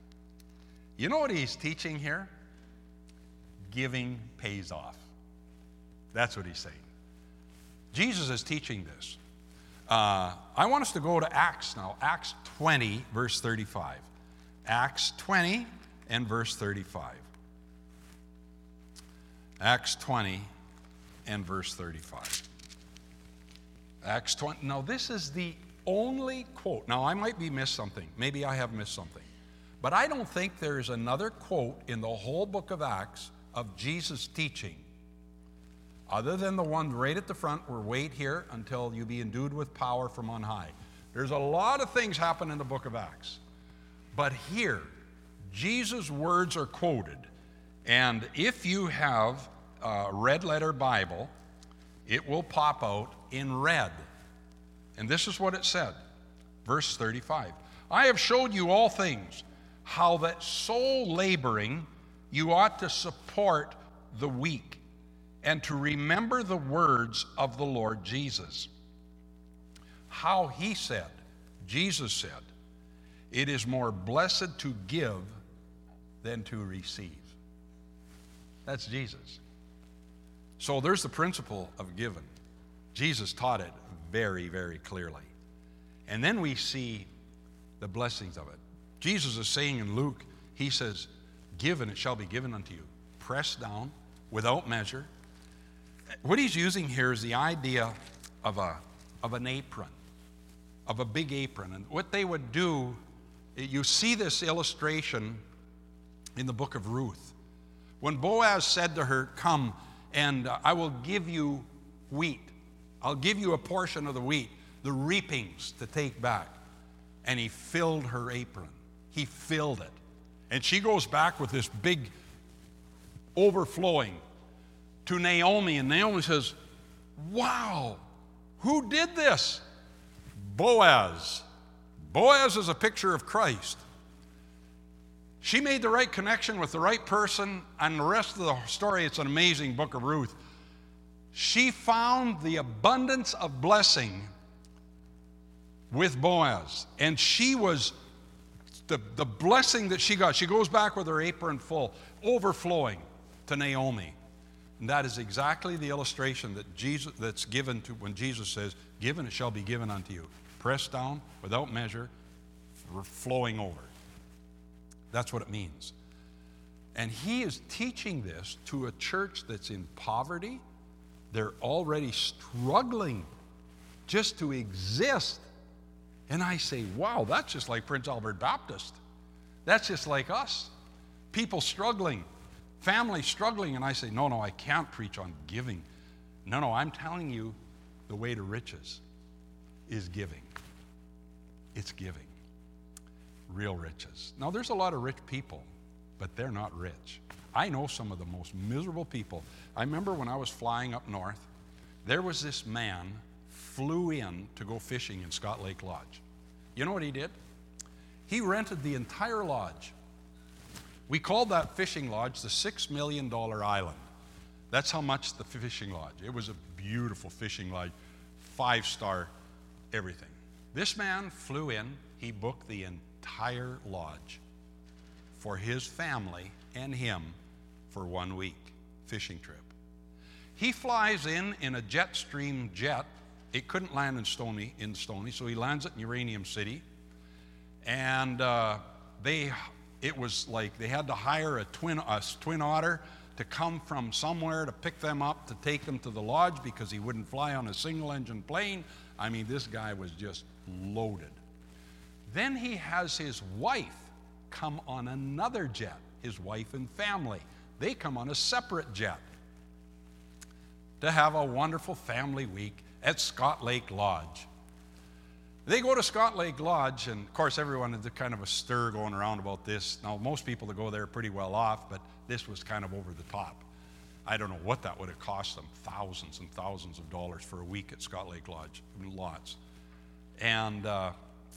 You know what he's teaching here? Giving pays off. That's what he's saying. Jesus is teaching this. Uh, I want us to go to Acts now. Acts twenty, verse thirty-five. Acts twenty and verse thirty-five. Acts twenty and verse thirty-five. Acts twenty. Now, this is the only quote. Now, I might be missed something. Maybe I have missed something. But I don't think there is another quote in the whole book of Acts of Jesus teaching, other than the one right at the front where wait here until you be endued with power from on high. There's a lot of things happen in the book of Acts. But here, Jesus' words are quoted. And if you have a red letter Bible, it will pop out in red. And this is what it said. Verse thirty-five. I have showed you all things, how that so laboring you ought to support the weak, and to remember the words of the Lord Jesus. How he said, Jesus said, it is more blessed to give than to receive. That's Jesus. So there's the principle of giving. Jesus taught it very, very clearly. And then we see the blessings of it. Jesus is saying in Luke, he says, Give and it shall be given unto you. Pressed down, without measure. What he's using here is the idea of a of an apron, of a big apron. And what they would do, you see this illustration in the book of Ruth. When Boaz said to her, come and uh, I will give you wheat. I'll give you a portion of the wheat, the reapings to take back. And he filled her apron. He filled it. And she goes back with this big overflowing to Naomi. And Naomi says, wow, who did this? Boaz. Boaz is a picture of Christ. She made the right connection with the right person, and the rest of the story, it's an amazing book of Ruth. She found the abundance of blessing with Boaz, and she was, the, the blessing that she got, she goes back with her apron full, overflowing to Naomi. And that is exactly the illustration that Jesus, that's given to when Jesus says, given it shall be given unto you. Pressed down, without measure, flowing over. That's what it means. And he is teaching this to a church that's in poverty. They're already struggling just to exist. And I say, wow, that's just like Prince Albert Baptist. That's just like us. People struggling, families struggling. And I say, no, no, I can't preach on giving. No, no, I'm telling you the way to riches is giving. It's giving. Real riches. Now, there's a lot of rich people, but they're not rich. I know some of the most miserable people. I remember when I was flying up north, there was this man flew in to go fishing in Scott Lake Lodge. You know what he did? He rented the entire lodge. We called that fishing lodge the Six Million Dollar Island. That's how much the fishing lodge. It was a beautiful fishing lodge, five-star everything. This man flew in. He booked the entire lodge for his family and him for one week fishing trip. He flies in in a Jetstream jet. It couldn't land in Stony, in Stony, so he lands it in Uranium City. And uh, they, it was like they had to hire a twin, a twin otter to come from somewhere to pick them up to take them to the lodge because he wouldn't fly on a single-engine plane. I mean, this guy was just loaded. Then he has his wife come on another jet, his wife and family. They come on a separate jet to have a wonderful family week at Scott Lake Lodge. They go to Scott Lake Lodge, and of course everyone had kind of a stir going around about this. Now, most people that go there are pretty well off, but this was kind of over the top. I don't know what that would have cost them, thousands and thousands of dollars for a week at Scott Lake Lodge, lots. And uh,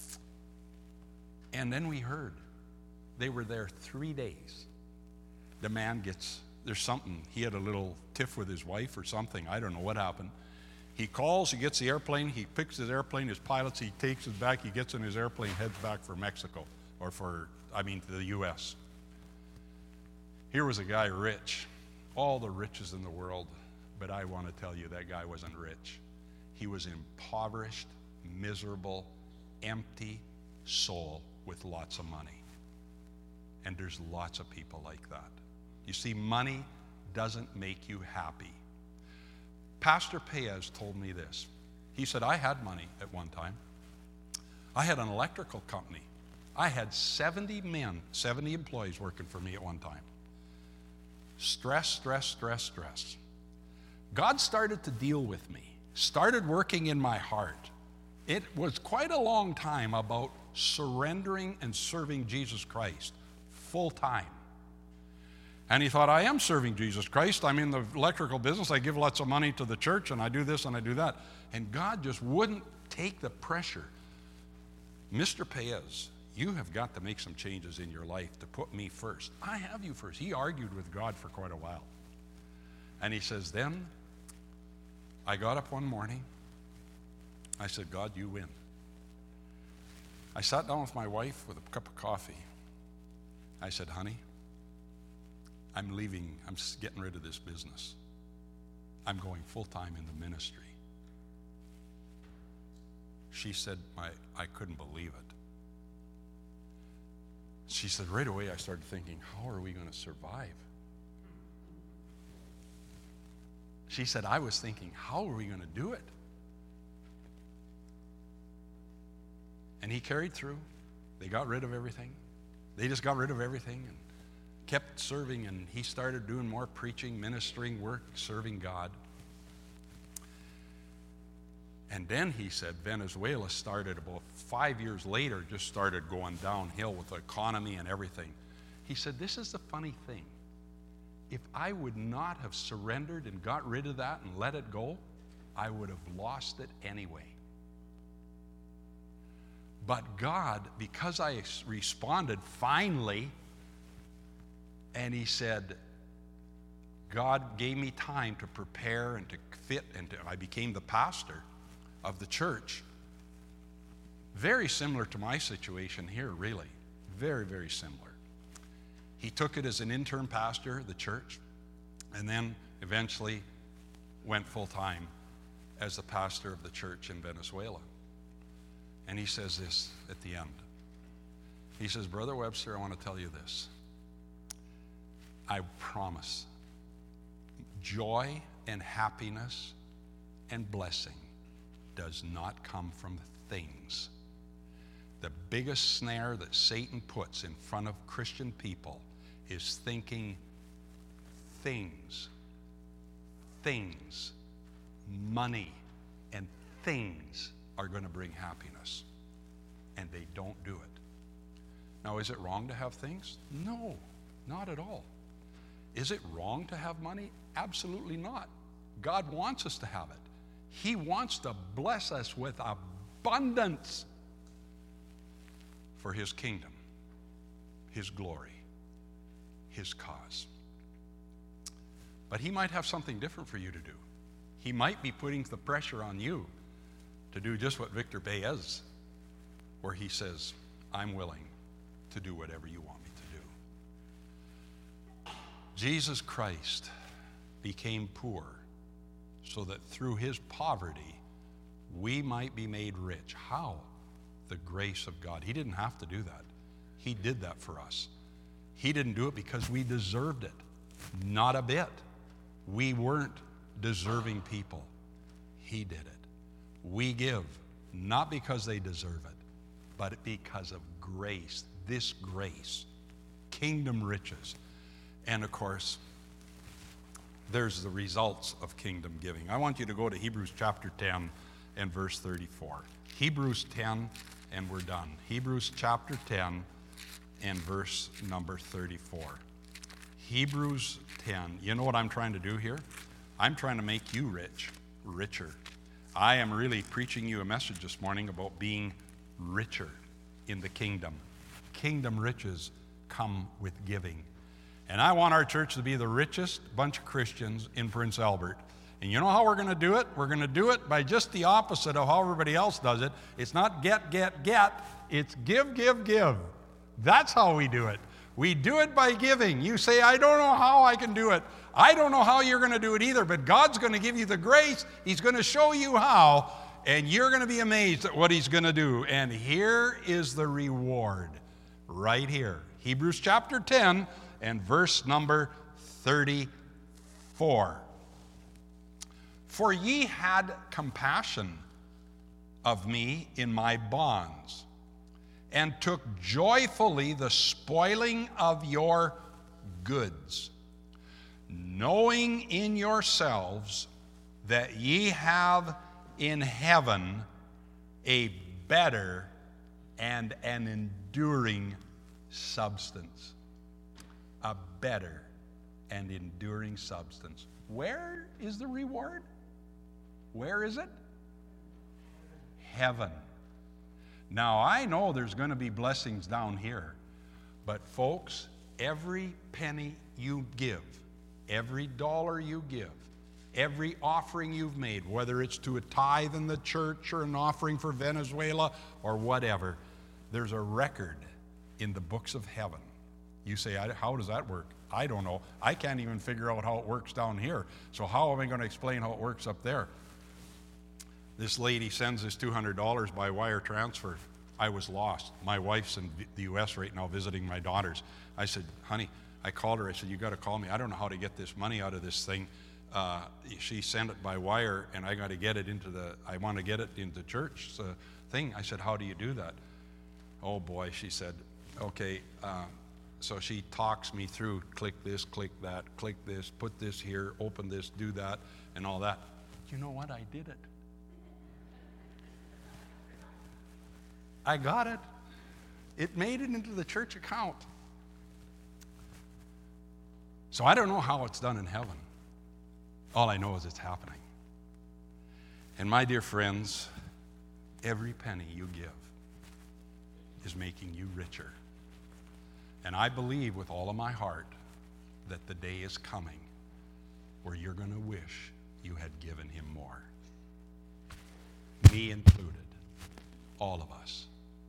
and then we heard they were there three days. The man gets, there's something, he had a little tiff with his wife or something, I don't know what happened. He calls, he gets the airplane, he picks his airplane, his pilots, he takes it back, he gets in his airplane, heads back for Mexico, or for, I mean, to the U S. Here was a guy rich, all the riches in the world, but I want to tell you that guy wasn't rich. He was impoverished, miserable, empty soul with lots of money. And there's lots of people like that. You see, money doesn't make you happy. Pastor Paez told me this. He said, I had money at one time. I had an electrical company. I had seventy men, seventy employees working for me at one time. Stress, stress, stress, stress. God started to deal with me, started working in my heart. It was quite a long time about surrendering and serving Jesus Christ full time. And he thought, I am serving Jesus Christ. I'm in the electrical business. I give lots of money to the church, and I do this and I do that. And God just wouldn't take the pressure. Mister Paez, you have got to make some changes in your life to put me first. I have you first. He argued with God for quite a while. And he says, then I got up one morning. I said, God, you win. I sat down with my wife with a cup of coffee. I said, honey, I'm leaving, I'm getting rid of this business. I'm going full-time in the ministry. She said, my, I couldn't believe it. She said, right away I started thinking, how are we going to survive? She said, I was thinking, how are we going to do it? And he carried through. They got rid of everything. They just got rid of everything and kept serving, and he started doing more preaching, ministering work, serving God. And then he said Venezuela started about five years later, just started going downhill with the economy and everything. He said, this is the funny thing. If I would not have surrendered and got rid of that and let it go, I would have lost it anyway. But God, because I responded finally, and he said, God gave me time to prepare and to fit, and to, I became the pastor of the church. Very similar to my situation here, really. Very, very similar. He took it as an interim pastor of the church, and then eventually went full-time as the pastor of the church in Venezuela. And he says this at the end. He says, Brother Webster, I want to tell you this. I promise, joy and happiness and blessing does not come from things. The biggest snare that Satan puts in front of Christian people is thinking things, things, money, and things are going to bring happiness. And they don't do it. Now, is it wrong to have things? No, not at all. Is it wrong to have money? Absolutely not. God wants us to have it. He wants to bless us with abundance for his kingdom, his glory, his cause. But he might have something different for you to do. He might be putting the pressure on you to do just what Victor Baez, where he says, I'm willing to do whatever you want me to do. Jesus Christ became poor so that through his poverty we might be made rich. How? The grace of God. He didn't have to do that. He did that for us. He didn't do it because we deserved it. Not a bit. We weren't deserving people. He did it. We give not because they deserve it, but because of grace. This grace, kingdom riches. And of course, there's the results of kingdom giving. I want you to go to Hebrews chapter ten and verse thirty-four. Hebrews ten, and we're done. Hebrews chapter ten and verse number thirty-four. Hebrews ten. You know what I'm trying to do here? I'm trying to make you rich, richer. I am really preaching you a message this morning about being richer in the kingdom. Kingdom riches come with giving. And I want our church to be the richest bunch of Christians in Prince Albert. And you know how we're going to do it? We're going to do it by just the opposite of how everybody else does it. It's not get, get, get. It's give, give, give. That's how we do it. We do it by giving. You say, I don't know how I can do it. I don't know how you're going to do it either, but God's going to give you the grace. He's going to show you how, and you're going to be amazed at what he's going to do. And here is the reward right here. Hebrews chapter ten and verse number thirty-four. For ye had compassion of me in my bonds, and took joyfully the spoiling of your goods, knowing in yourselves that ye have in heaven a better and an enduring substance. A better and enduring substance. Where is the reward? Where is it? Heaven. Now, I know there's going to be blessings down here, but folks, every penny you give, every dollar you give, every offering you've made, whether it's to a tithe in the church or an offering for Venezuela or whatever, there's a record in the books of heaven. You say, how does that work? I don't know. I can't even figure out how it works down here. So how am I going to explain how it works up there? This lady sends us two hundred dollars by wire transfer. I was lost. My wife's in the U S right now visiting my daughters. I said, honey, I called her. I said, you got to call me. I don't know how to get this money out of this thing. Uh, she sent it by wire, and I got to get it into the, I want to get it into church so thing. I said, how do you do that? Oh boy, she said, okay. Uh, so she talks me through, click this, click that, click this, put this here, open this, do that, and all that. You know what? I did it. I got it. It made it into the church account. So I don't know how it's done in heaven. All I know is it's happening. And my dear friends, every penny you give is making you richer. And I believe with all of my heart that the day is coming where you're going to wish you had given him more. Me included. All of us.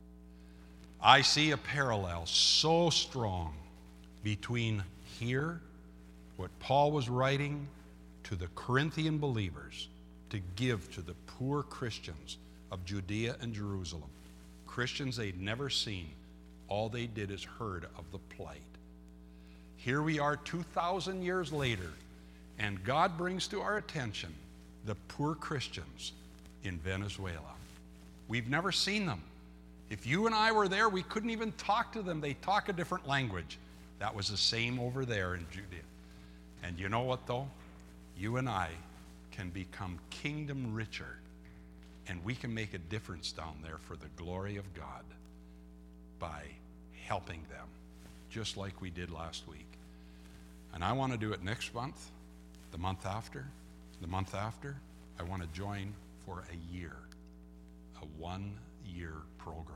I see a parallel so strong between here, what Paul was writing to the Corinthian believers to give to the poor Christians of Judea and Jerusalem. Christians they'd never seen. All they did is heard of the plight. Here we are two thousand years later, and God brings to our attention the poor Christians in Venezuela. We've never seen them. If you and I were there, we couldn't even talk to them. They talk a different language. That was the same over there in Judea. And you know what, though? You and I can become kingdom richer, and we can make a difference down there for the glory of God by helping them, just like we did last week. And I want to do it next month, the month after, the month after. I want to join for a year, a one-year program.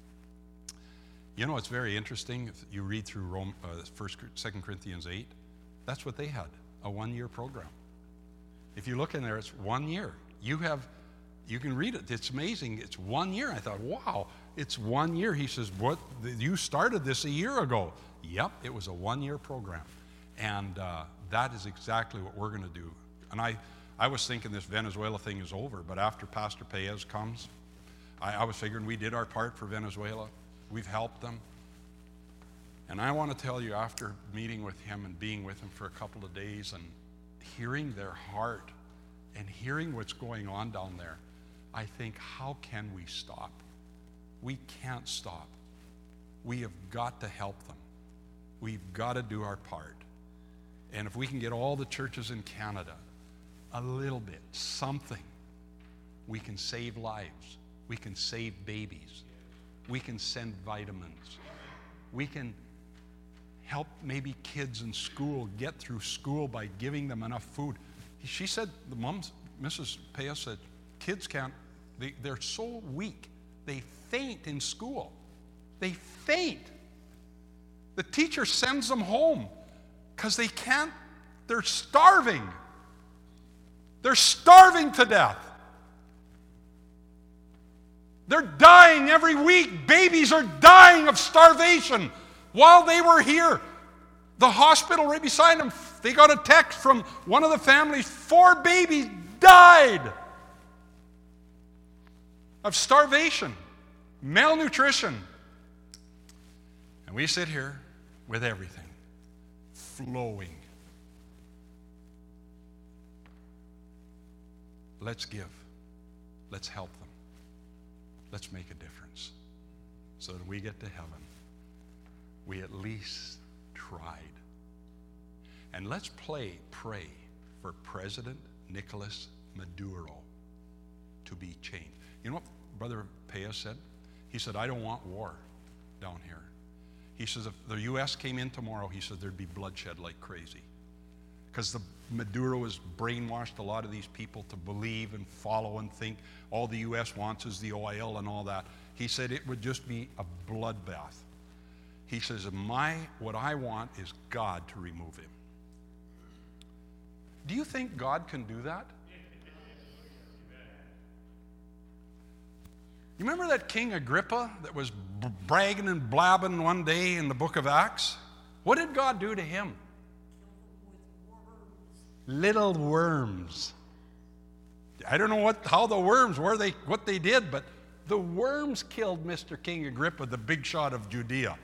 You know, it's very interesting. If you read through Rome, uh, First, Second Corinthians eight, that's what they had, a one-year program. If you look in there, it's one year. You have, you can read it. It's amazing. It's one year. I thought, wow, it's one year. He says, what? You started this a year ago. Yep, it was a one-year program. And uh, that is exactly what we're going to do. And I, I was thinking this Venezuela thing is over, but after Pastor Paez comes, I, I was figuring we did our part for Venezuela. We've helped them. And I want to tell you, after meeting with him and being with him for a couple of days and hearing their heart and hearing what's going on down there, I think, how can we stop? We can't stop. We have got to help them. We've got to do our part. And if we can get all the churches in Canada a little bit, something, we can save lives. We can save babies. We can send vitamins. We can help maybe kids in school get through school by giving them enough food. She said, the moms, Missus Paez said, kids can't, they, they're so weak. They faint in school. They faint. The teacher sends them home because they can't, they're starving. They're starving to death. They're dying every week. Babies are dying of starvation. While they were here, the hospital right beside them, they got a text from one of the families, four babies died of starvation, malnutrition. And we sit here with everything flowing. Let's give. Let's help them. Let's make a difference so that when we get to heaven, we at least tried. And let's play, pray for President Nicolas Maduro to be changed. You know what Brother Paez said? He said, I don't want war down here. He says, if the U S came in tomorrow, he said there'd be bloodshed like crazy. Because the Maduro has brainwashed a lot of these people to believe and follow and think all the U S wants is the oil and all that. He said it would just be a bloodbath. He says, my, what I want is God to remove him. Do you think God can do that? You remember that King Agrippa that was b- bragging and blabbing one day in the book of Acts? What did God do to him? Little worms. I don't know what, how the worms, where they, what they did, but The worms killed Mister King Agrippa, the big shot of Judea.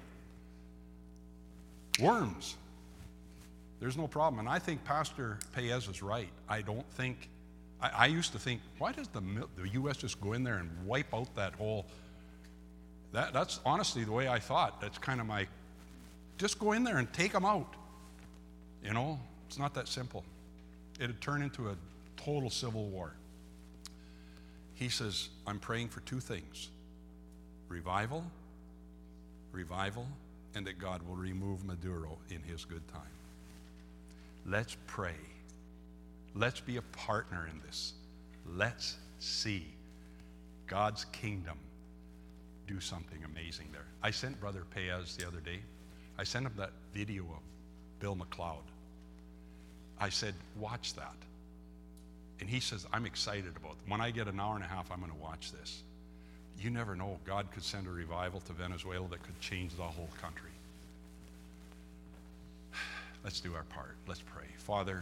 Worms. There's no problem. And I think Pastor Paez is right. I don't think, I, I used to think, why does the, the U S just go in there and wipe out that whole, that, that's honestly the way I thought. That's kind of my, just go in there and take them out. You know, it's not that simple. It had turned into a total civil war. He says, I'm praying for two things. Revival, revival, and that God will remove Maduro in his good time. Let's pray. Let's be a partner in this. Let's see God's kingdom do something amazing there. I sent Brother Paez the other day, I sent him that video of Bill McLeod. I said, watch that. And he says, I'm excited about it. When I get an hour and a half, I'm going to watch this. You never know. God could send a revival to Venezuela that could change the whole country. Let's do our part. Let's pray. Father,